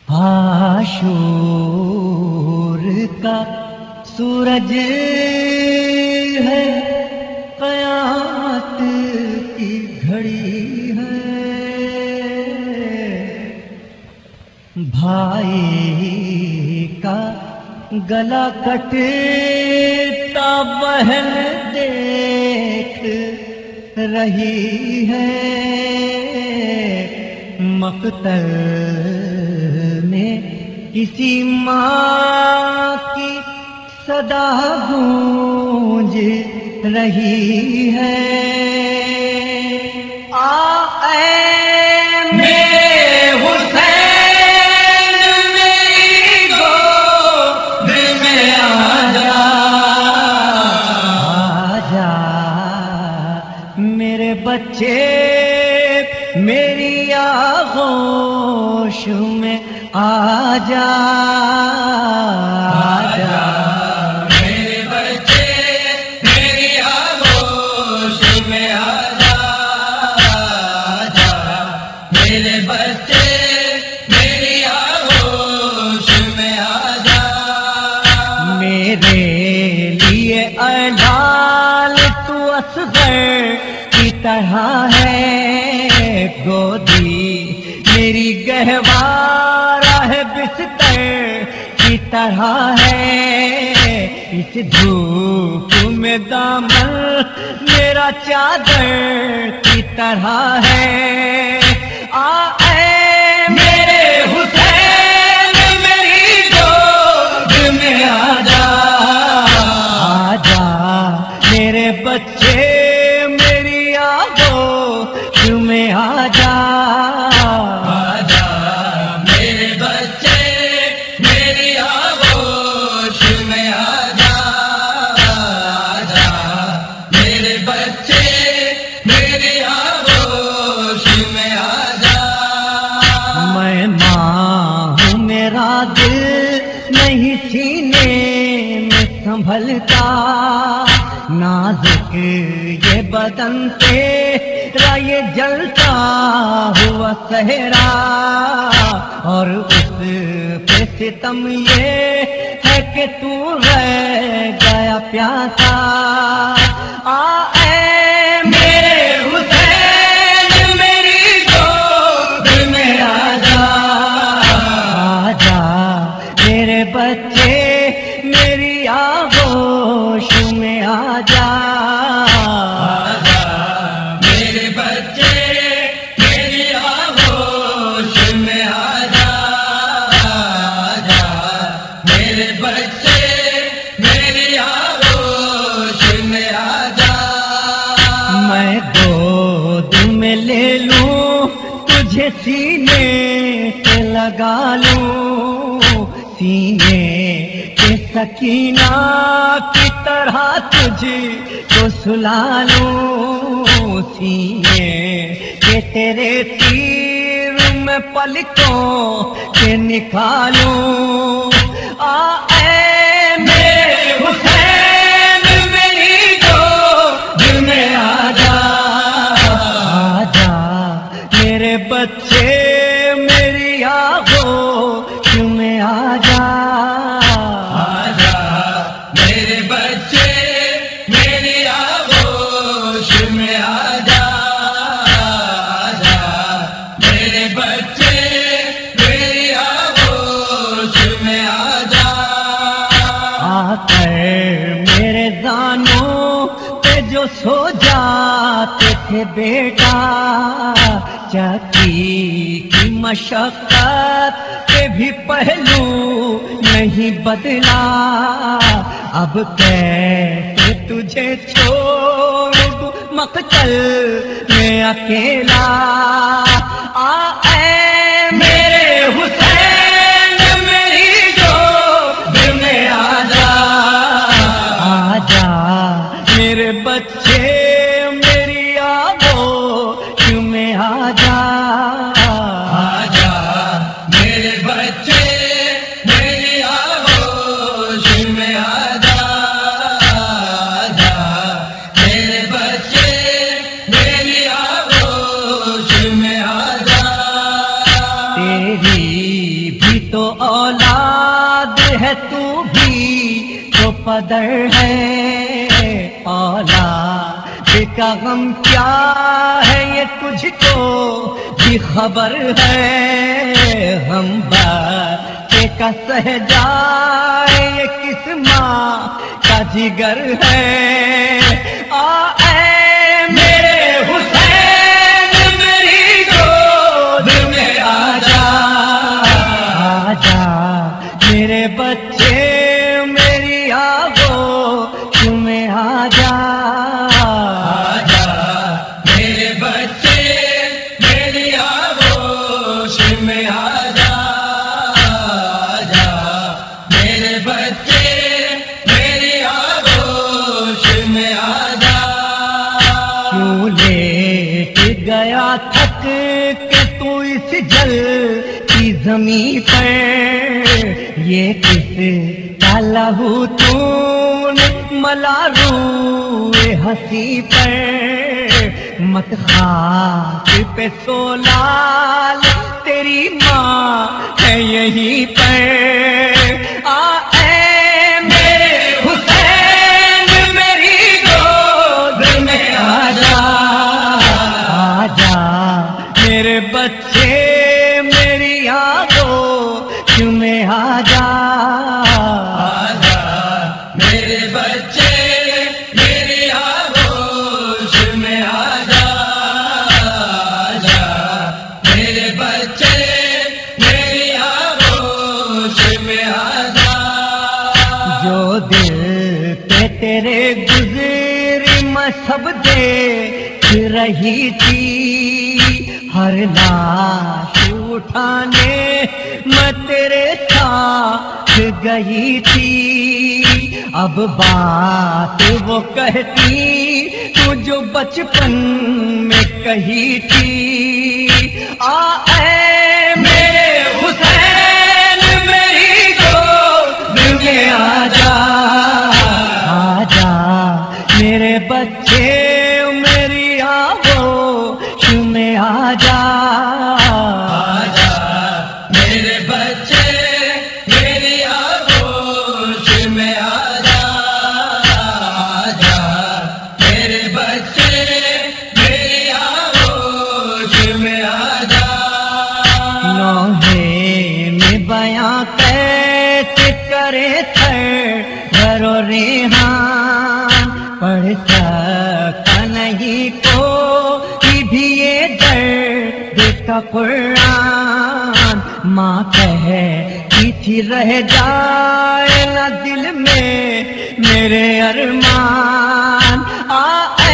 عاشور کا سورج ہے، قیامت کی گھڑی ہے، بھائی کا گلا کٹتا بہن دیکھ رہی ہے، مقتل میں کسی ماں کی صدا گونج رہی ہے۔ اے میرے حسین میری گود میں آجا، آجا میرے بچے میری آغوش میں آجا، آجا میرے بچے میری آغوش میں آجا، آجا میرے بچے میری آغوش میں آجا، میرے لیے اعلان تو اصغر کی طرح ہے، گودی میری گہوارہ ہے بستر کی طرح ہے، اس دھوپ میں دامن میرا چادر کی طرح ہے۔ اے میرے حسین میری گود میں آجا، آجا میرے بچے میری آغوش میں آجا، آجا میرے بچے میری آغوش میں آجا، آجا میرے بچے میری آغوش میں آجا، میں ماں ہوں میرا دل نہیں سینے میں سنبھلتا، نازک یہ بدن تیرا یہ جلتا ہوا صحرا، اور اس پہ ستم یہ ہے کہ تو رہ گیا پیاسا۔ اے میرے حسین میری گود میں آجا، آجا میرے بچے میری آغوش میں آجا، آجا میرے بچے میری آغوش میں آجا، آجا میرے بچے میری آغوش میں آجا، میں گود میں لے لوں تجھے سینے سے لگا لوں، سینے کے سکینہ کی طرح تجھے کو سلا لوں، سینے کے تیرے تیر میں پلکوں کے نکالوں۔ اے میرے حسین میری گود میں آجا، آجا میرے بچے میری آغوش میں آجا، آجا میرے بچے میری آغوش میں آجا، آجا میرے بچے میری آغوش میں آجا، آ کر میرے زانوں پہ جو سو جاتے تھے بیٹا، چکی کی مشقت کے بھی پہلو نہیں بدلا، اب کیسے تجھے چھوڑ دوں مقتل میں اکیلا۔ اے میرے حسین میری گود میں آجا، آجا میرے بچے میری آغوش میں آجا، آجا میرے بچے میری آغوش میں آجا، آجا میرے بچے میری آغوش میں آجا، تو اولاد ہے، تو بھی تو پدر ہے، اولاد کا غم کیا ہے یہ تجھ کو بھی خبر ہے، ہم بچے کا سہ جائے یہ کس ماں کا جگر ہے، اے میرے حسین میری گود میں آجا، آجا میرے بچے میری آغوش میں آجا، آجا میرے بچے میری آغوش میں آجا، آجا میرے بچے میری آغوش میں آجا، کیوں لیٹ گیا تھک کے تو اس جل کی زمین پر، یہ کس کا لہو تو نے ملا روئے ہنسی پر، مت خاک پہ سو لال تیری ماں ہے یہیں پر، اے میرے حسین میری گود میں آجا، آجا میرے بچے میری آغوش میں آجا، آجا میرے بچے میری آغوش میں آجا، آجا میرے بچے میری آغوش میں آجا، جو دل پہ تیرے گزری میں سب دیکھ رہی تھی، ہر لاش اٹھانے میں تیرے ساتھ گئی تھی، اب بات وہ کہتی تو جو بچپن میں کہی تھی، اے میرے حسین میری گود میں آجا، آجا میرے بچے میری آغوش میں آجا، آجا میرے بچے میری آغوش میں آجا، آجا میرے بچے میری آغوش میں آجا، نوحے میں بیاں کیسے کرے تھر و ریحان، پڑھ سکا نہیں کوئی بھی یہ درد کا قرآن، ماں کہتی تھی رہ جائے نہ دل میں میرے ارمان،